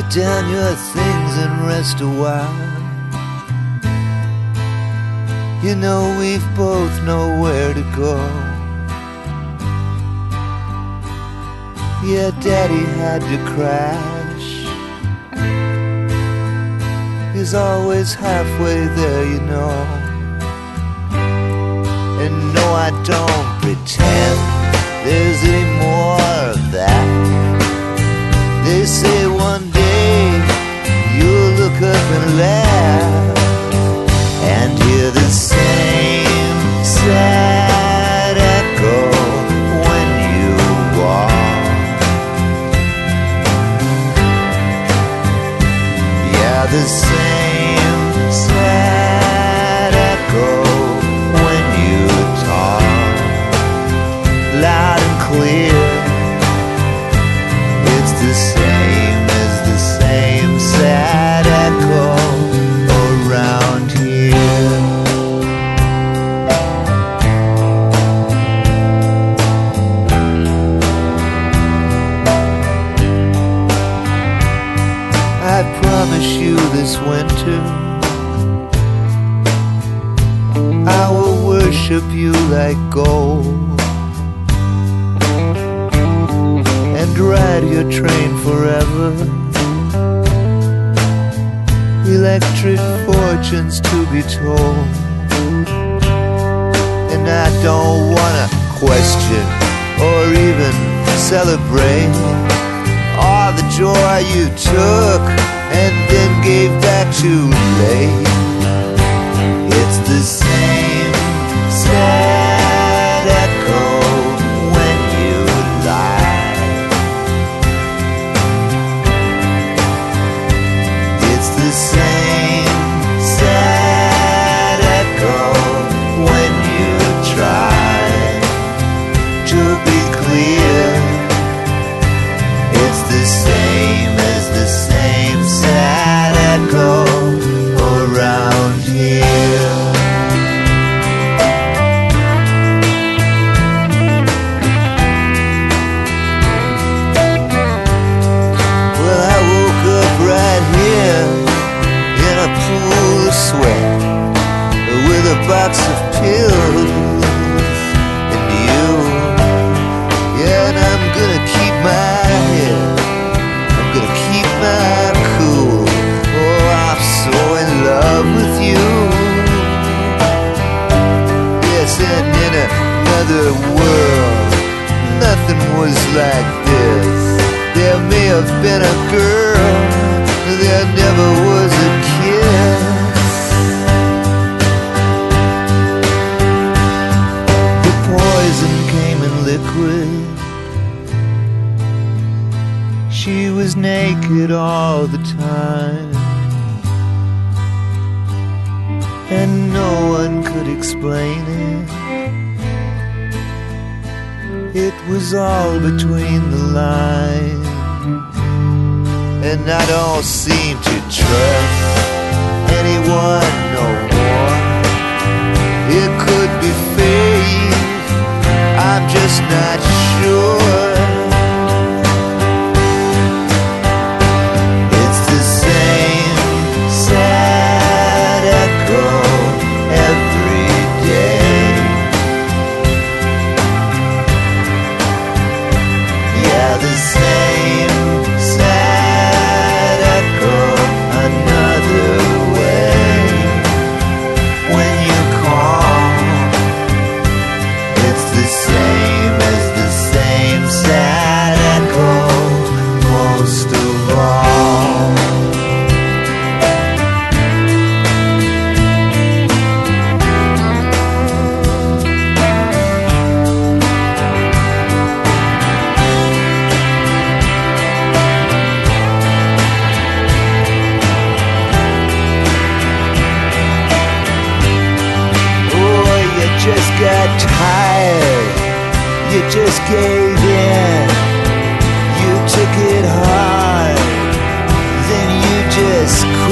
Put down your things and rest a while. You know we've both nowhere to go. Yeah, Daddy had to crash. He's always halfway there, you know. And no, I don't pretend there's any more of that. They say one day you'll look up and laugh and hear the same sad echo when you walk. Yeah, the same sad echo when you talk loud and clear. It's the same as the same sad echo around here. I promise you this winter I will worship you like gold and ride your train forever. Electric fortunes to be told. And I don't wanna question or even celebrate all the joy you took and then gave back too late. It's the same sad echo when you lie. It's the same sad echo when you try to be clear. It's the same as the same sad echo around here. Well, I woke up right here in a pool of sweat with a box of pills and you. Yeah, and I'm gonna keep my head, I'm gonna keep my cool. Oh, I'm so in love with you. Yes, and in another world nothing was like this. There may have been a girl, there never was a kiss. The poison came in liquid. She was naked all the time, and no one could explain it. It was all between the lines, and I don't seem to trust anyone no more. It could be fate, I'm just not sure. It's the same sad echo every day. Yeah, the same sad echo another way. When you call, it's the same as the same sad echo most of all. Just got tired, you just gave in, you took it hard, then you just